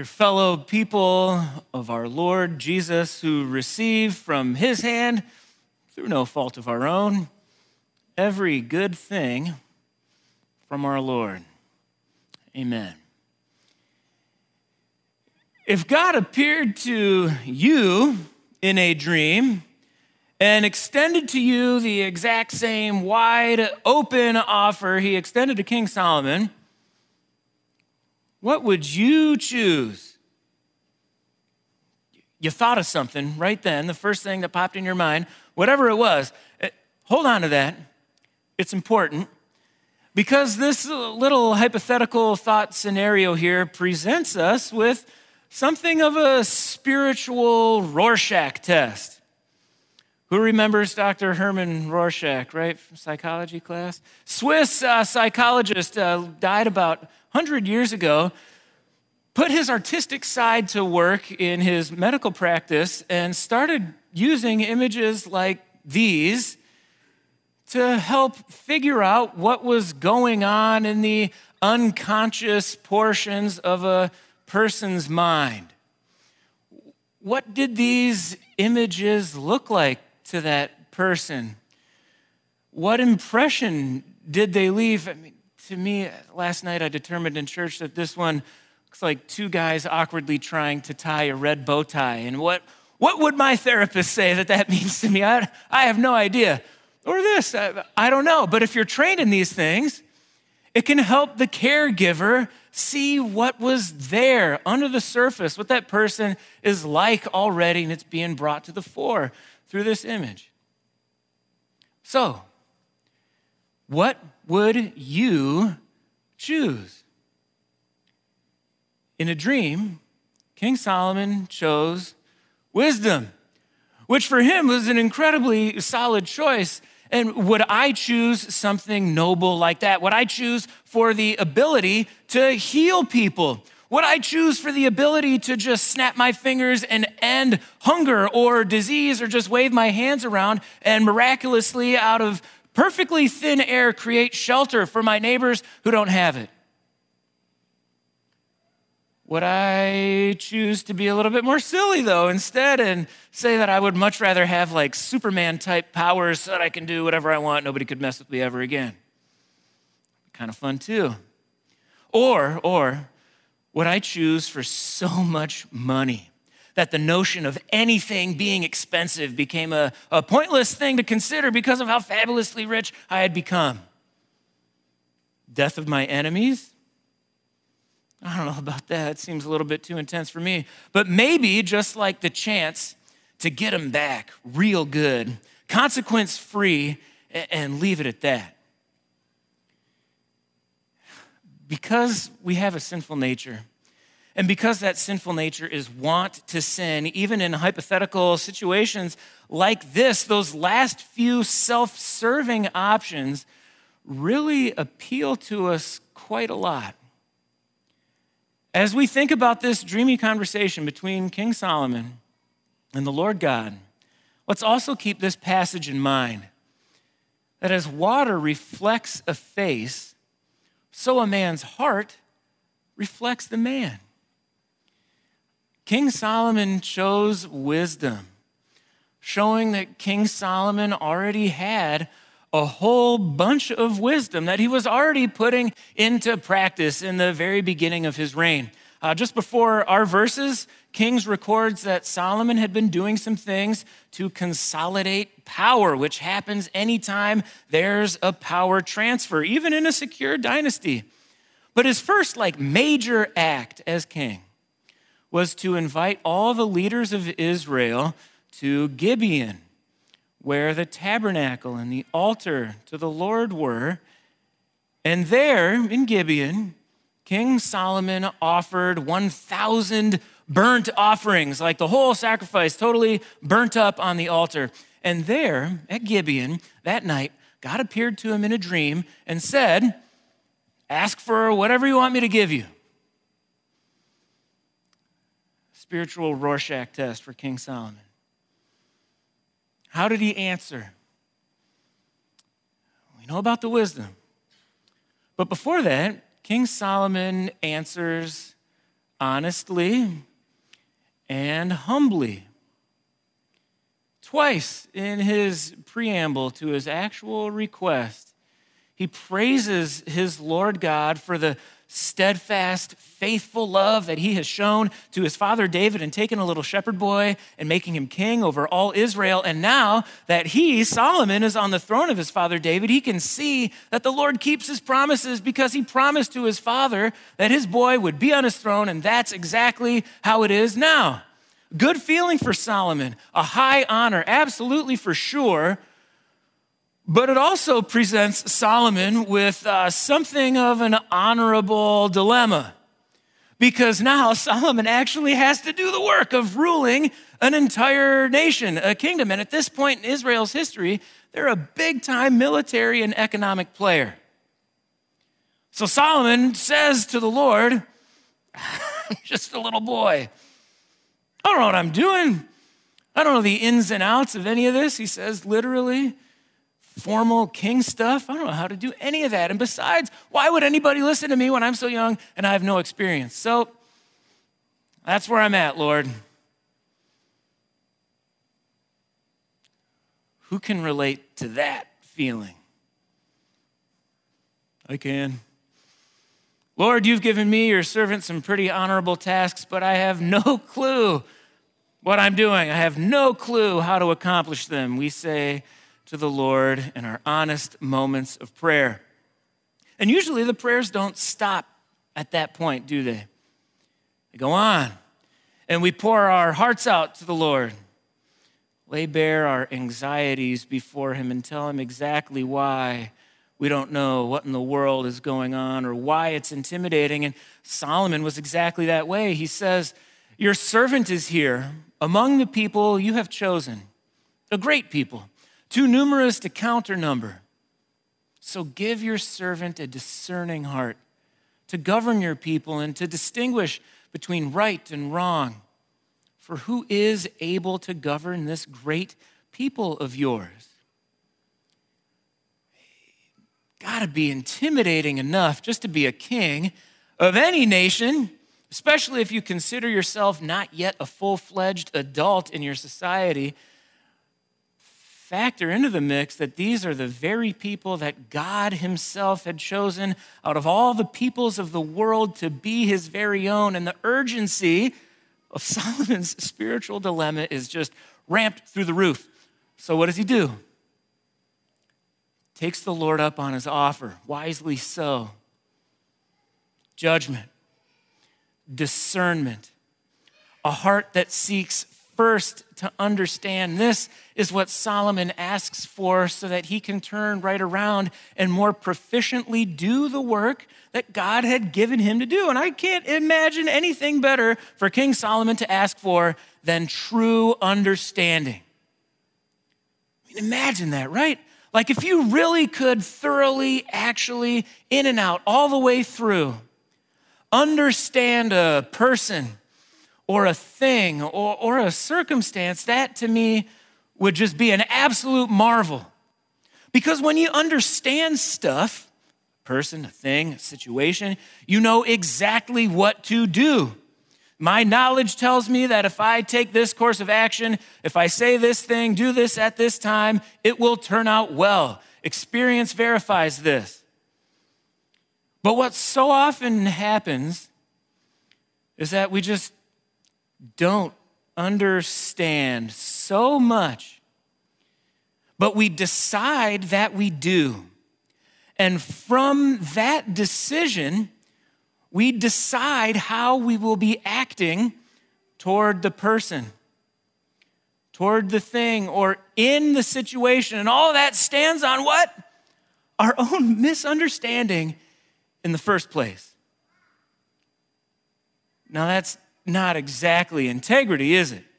Dear fellow people of our Lord Jesus, who receive from his hand, through no fault of our own, every good thing from our Lord. Amen. If God appeared to you in a dream and extended to you the exact same wide open offer he extended to King Solomon, what would you choose? You thought of something right then, the first thing that popped in your mind, whatever it was. Hold on to that. It's important because this little hypothetical thought scenario here presents us with something of a spiritual Rorschach test. Who remembers Dr. Hermann Rorschach, right, from psychology class? Swiss psychologist, died about 100 years ago, put his artistic side to work in his medical practice and started using images like these to help figure out what was going on in the unconscious portions of a person's mind. What did these images look like to that person? What impression did they leave? I mean, to me, last night I determined in church that this one looks like two guys awkwardly trying to tie a red bow tie. And what would my therapist say that means to me? I have no idea. Or this, I don't know. But if you're trained in these things, it can help the caregiver see what was there under the surface, what that person is like already, and it's being brought to the fore through this image. So, what would you choose? In a dream, King Solomon chose wisdom, which for him was an incredibly solid choice. And would I choose something noble like that? Would I choose for the ability to heal people? Would I choose for the ability to just snap my fingers and end hunger or disease, or just wave my hands around and miraculously out of perfectly thin air create shelter for my neighbors who don't have it? Would I choose to be a little bit more silly, though, instead, and say that I would much rather have like Superman-type powers so that I can do whatever I want, nobody could mess with me ever again? Kind of fun, too. Or would I choose for so much money that the notion of anything being expensive became a pointless thing to consider because of how fabulously rich I had become? Death of my enemies? I don't know about that. It seems a little bit too intense for me. But maybe just like the chance to get them back real good, consequence-free, and leave it at that. Because we have a sinful nature, and because that sinful nature is wont to sin, even in hypothetical situations like this, those last few self-serving options really appeal to us quite a lot. As we think about this dreamy conversation between King Solomon and the Lord God, let's also keep this passage in mind, that as water reflects a face, so a man's heart reflects the man. King Solomon chose wisdom, showing that King Solomon already had a whole bunch of wisdom that he was already putting into practice in the very beginning of his reign. Just before our verses, Kings records that Solomon had been doing some things to consolidate power, which happens anytime there's a power transfer, even in a secure dynasty. But his first major act as king was to invite all the leaders of Israel to Gibeon, where the tabernacle and the altar to the Lord were. And there in Gibeon, King Solomon offered 1,000 burnt offerings, like the whole sacrifice totally burnt up on the altar. And there at Gibeon that night, God appeared to him in a dream and said, "Ask for whatever you want me to give you." Spiritual Rorschach test for King Solomon. How did he answer? We know about the wisdom. But before that, King Solomon answers honestly and humbly. Twice in his preamble to his actual request, he praises his Lord God for the steadfast, faithful love that he has shown to his father David and taking a little shepherd boy and making him king over all Israel. And now that he, Solomon, is on the throne of his father David, he can see that the Lord keeps his promises because he promised to his father that his boy would be on his throne, and that's exactly how it is now. Good feeling for Solomon, a high honor, absolutely for sure. But it also presents Solomon with something of an honorable dilemma, because now Solomon actually has to do the work of ruling an entire nation, a kingdom. And at this point in Israel's history, they're a big-time military and economic player. So Solomon says to the Lord, I'm just a little boy. I don't know what I'm doing. I don't know the ins and outs of any of this. He says literally, formal king stuff. I don't know how to do any of that. And besides, why would anybody listen to me when I'm so young and I have no experience? So that's where I'm at, Lord. Who can relate to that feeling? I can. Lord, you've given me, your servant, some pretty honorable tasks, but I have no clue what I'm doing. I have no clue how to accomplish them. We say to the Lord in our honest moments of prayer. And usually the prayers don't stop at that point, do they? They go on. And we pour our hearts out to the Lord, lay bare our anxieties before him, and tell him exactly why we don't know what in the world is going on or why it's intimidating. And Solomon was exactly that way. He says, your servant is here among the people you have chosen, a great people, too numerous to count or number. So give your servant a discerning heart to govern your people and to distinguish between right and wrong. For who is able to govern this great people of yours? Gotta be intimidating enough just to be a king of any nation, especially if you consider yourself not yet a full-fledged adult in your society. Factor into the mix that these are the very people that God himself had chosen out of all the peoples of the world to be his very own. And the urgency of Solomon's spiritual dilemma is just ramped through the roof. So what does he do? Takes the Lord up on his offer, wisely so. Judgment, discernment, a heart that seeks first to understand. This is what Solomon asks for so that he can turn right around and more proficiently do the work that God had given him to do. And I can't imagine anything better for King Solomon to ask for than true understanding. I mean, imagine that, right? Like if you really could thoroughly, actually, in and out, all the way through, understand a person or a thing or a circumstance, that to me would just be an absolute marvel. Because when you understand stuff, a person, a thing, a situation, you know exactly what to do. My knowledge tells me that if I take this course of action, if I say this thing, do this at this time, it will turn out well. Experience verifies this. But what so often happens is that we just don't understand so much, but we decide that we do. And from that decision, we decide how we will be acting toward the person, toward the thing, or in the situation. And all of that stands on what? Our own misunderstanding in the first place. Now, that's not exactly integrity, is it?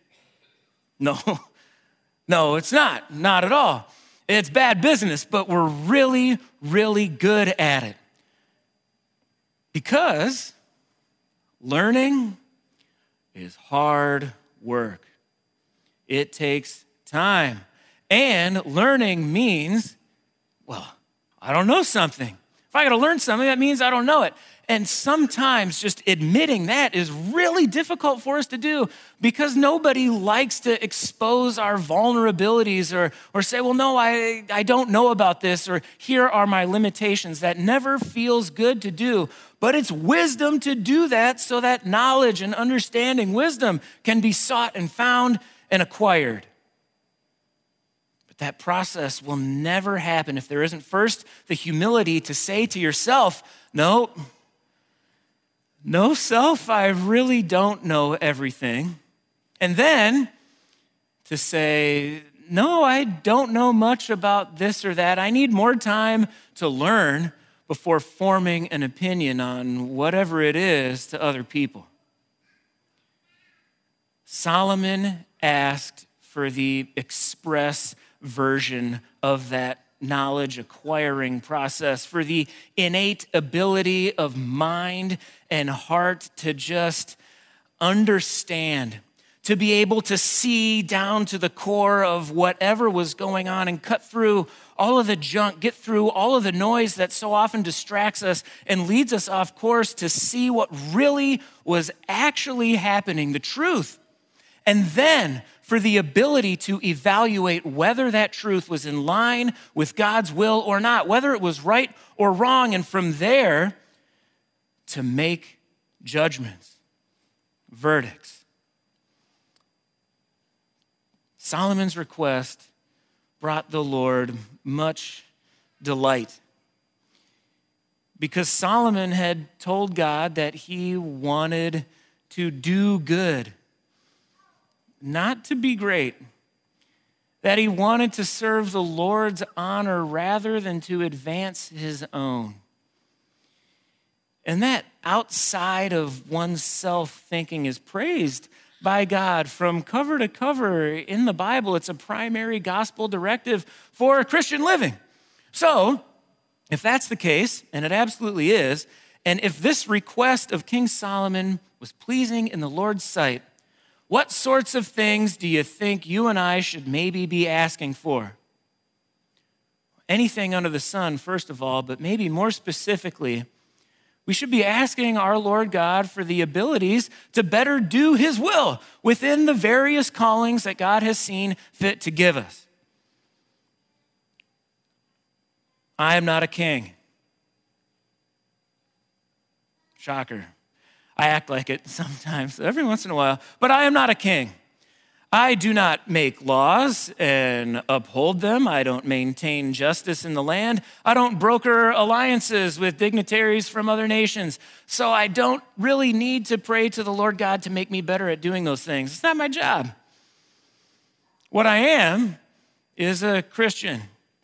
No, it's not. Not at all. It's bad business, but we're really, really good at it. Because learning is hard work. It takes time. And learning means, well, I don't know something. If I got to learn something, that means I don't know it. And sometimes just admitting that is really difficult for us to do because nobody likes to expose our vulnerabilities or say, well, no, I don't know about this, or here are my limitations. That never feels good to do, but it's wisdom to do that so that knowledge and understanding, wisdom can be sought and found and acquired. But that process will never happen if there isn't first the humility to say to yourself, no, self, I really don't know everything. And then to say, no, I don't know much about this or that. I need more time to learn before forming an opinion on whatever it is to other people. Solomon asked for the express version of that knowledge acquiring process, for the innate ability of mind and heart to just understand, to be able to see down to the core of whatever was going on and cut through all of the junk, get through all of the noise that so often distracts us and leads us off course, to see what really was actually happening, the truth. And then for the ability to evaluate whether that truth was in line with God's will or not, whether it was right or wrong, and from there to make judgments, verdicts. Solomon's request brought the Lord much delight because Solomon had told God that he wanted to do good, not to be great, that he wanted to serve the Lord's honor rather than to advance his own. And that outside of oneself thinking is praised by God from cover to cover in the Bible. It's a primary gospel directive for Christian living. So, if that's the case, and it absolutely is, and if this request of King Solomon was pleasing in the Lord's sight, what sorts of things do you think you and I should maybe be asking for? Anything under the sun, first of all, but maybe more specifically, we should be asking our Lord God for the abilities to better do his will within the various callings that God has seen fit to give us. I am not a king. Shocker. I act like it sometimes, every once in a while, but I am not a king. I do not make laws and uphold them. I don't maintain justice in the land. I don't broker alliances with dignitaries from other nations. So I don't really need to pray to the Lord God to make me better at doing those things. It's not my job. What I am is a Christian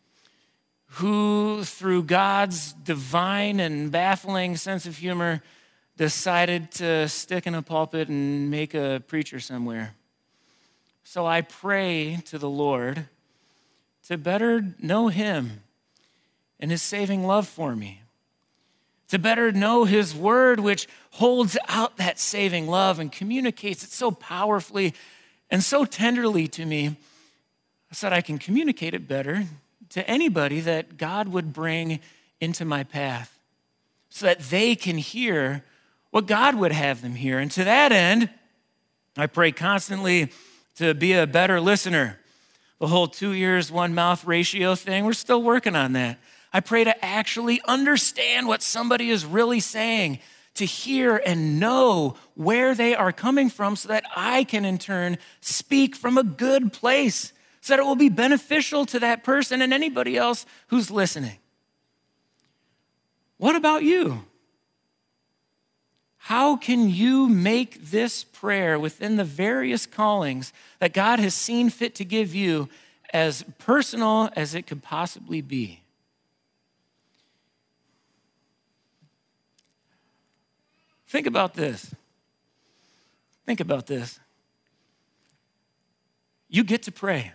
who, through God's divine and baffling sense of humor, decided to stick in a pulpit and make a preacher somewhere. So I pray to the Lord to better know him and his saving love for me, to better know his word, which holds out that saving love and communicates it so powerfully and so tenderly to me, so that I can communicate it better to anybody that God would bring into my path, so that they can hear what God would have them hear. And to that end, I pray constantly to be a better listener. The whole 2 ears, 1 mouth ratio thing, we're still working on that. I pray to actually understand what somebody is really saying, to hear and know where they are coming from so that I can in turn speak from a good place, so that it will be beneficial to that person and anybody else who's listening. What about you? How can you make this prayer within the various callings that God has seen fit to give you as personal as it could possibly be? Think about this. Think about this. You get to pray.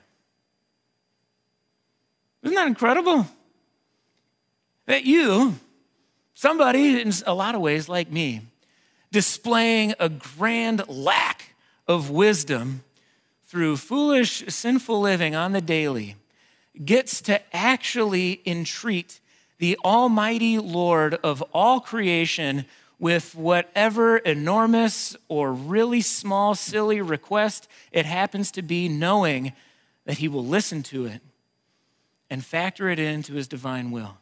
Isn't that incredible? That you, somebody in a lot of ways like me, displaying a grand lack of wisdom through foolish, sinful living on the daily, gets to actually entreat the almighty Lord of all creation, with whatever enormous or really small, silly request it happens to be, knowing that he will listen to it and factor it into his divine will.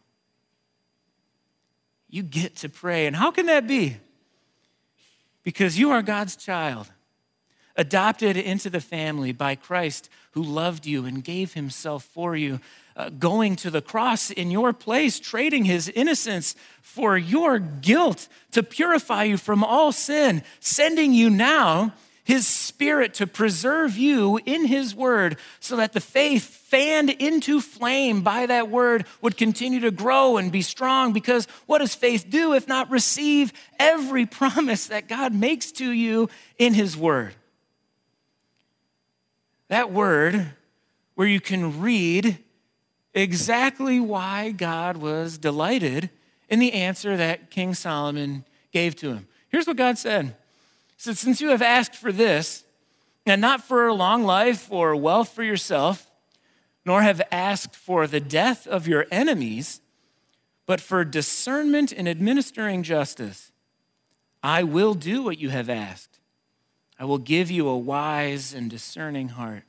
You get to pray. And how can that be? Because you are God's child, adopted into the family by Christ, who loved you and gave himself for you, going to the cross in your place, trading his innocence for your guilt to purify you from all sin, sending you now his Spirit to preserve you in his word, so that the faith fanned into flame by that word would continue to grow and be strong. Because what does faith do if not receive every promise that God makes to you in his word? That word where you can read exactly why God was delighted in the answer that King Solomon gave to him. Here's what God said. He said, since you have asked for this, and not for a long life or wealth for yourself, nor have asked for the death of your enemies, but for discernment in administering justice, I will do what you have asked. I will give you a wise and discerning heart.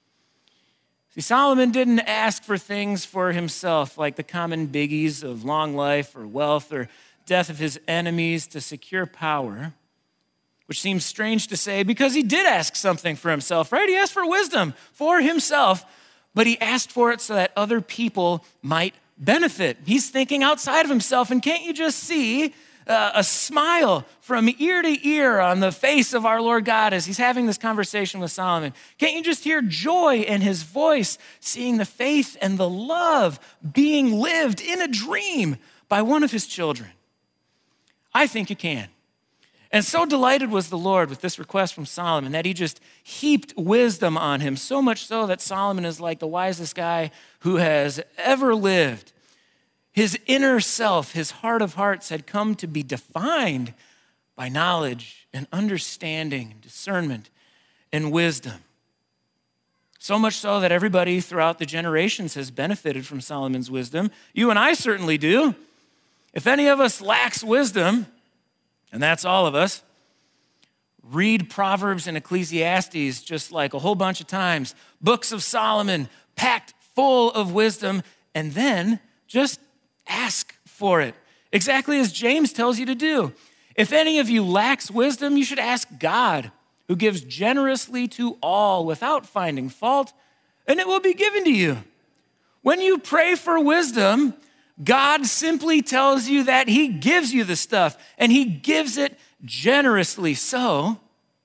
See, Solomon didn't ask for things for himself, like the common biggies of long life or wealth or death of his enemies to secure power, which seems strange to say because he did ask something for himself, right? He asked for wisdom for himself, but he asked for it so that other people might benefit. He's thinking outside of himself, and can't you just see a smile from ear to ear on the face of our Lord God as he's having this conversation with Solomon? Can't you just hear joy in his voice, seeing the faith and the love being lived in a dream by one of his children? I think you can. And so delighted was the Lord with this request from Solomon that he just heaped wisdom on him, so much so that Solomon is like the wisest guy who has ever lived. His inner self, his heart of hearts, had come to be defined by knowledge and understanding, and discernment and wisdom. So much so that everybody throughout the generations has benefited from Solomon's wisdom. You and I certainly do. If any of us lacks wisdom, and that's all of us, read Proverbs and Ecclesiastes just like a whole bunch of times. Books of Solomon packed full of wisdom, and then just ask for it, exactly as James tells you to do. If any of you lacks wisdom, you should ask God, who gives generously to all without finding fault, and it will be given to you. When you pray for wisdom, God simply tells you that he gives you the stuff, and he gives it generously. So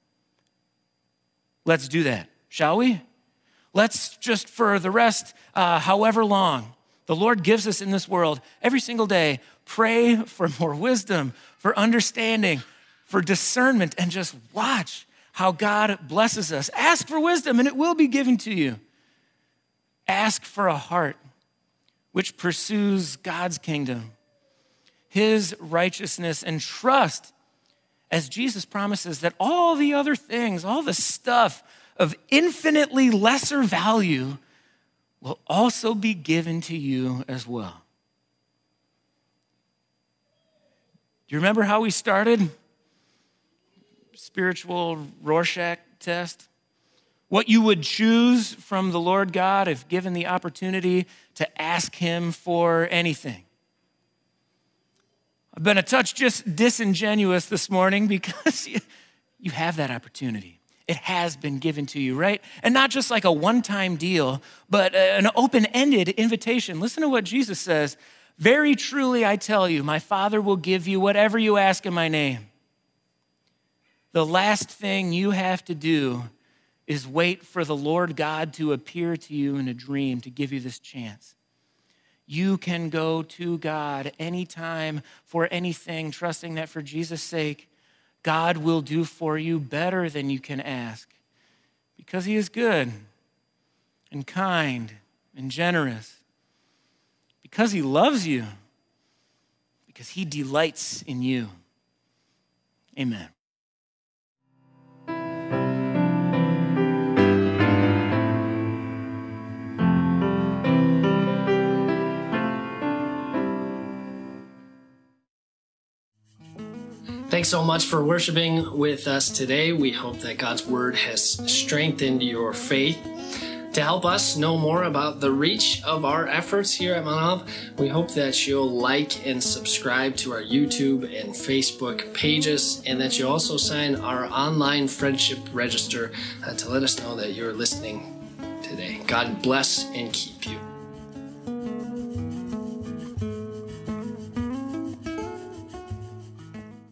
let's do that, shall we? Let's just, for the rest, however long the Lord gives us in this world, every single day, pray for more wisdom, for understanding, for discernment, and just watch how God blesses us. Ask for wisdom, and it will be given to you. Ask for a heart which pursues God's kingdom, his righteousness, and trust, as Jesus promises that all the other things, all the stuff of infinitely lesser value will also be given to you as well. Do you remember how we started? Spiritual Rorschach test. What you would choose from the Lord God if given the opportunity to ask him for anything. I've been a touch just disingenuous this morning because you have that opportunity. It has been given to you, right? And not just like a one-time deal, but an open-ended invitation. Listen to what Jesus says. Very truly, I tell you, my Father will give you whatever you ask in my name. The last thing you have to do is wait for the Lord God to appear to you in a dream to give you this chance. You can go to God anytime for anything, trusting that for Jesus' sake, God will do for you better than you can ask, because he is good and kind and generous, because he loves you, because he delights in you. Amen. Thanks so much for worshiping with us today. We hope that God's word has strengthened your faith. To help us know more about the reach of our efforts here at Mount Olive, we hope that you'll like and subscribe to our YouTube and Facebook pages, and that you also sign our online friendship register to let us know that you're listening today. God bless and keep you.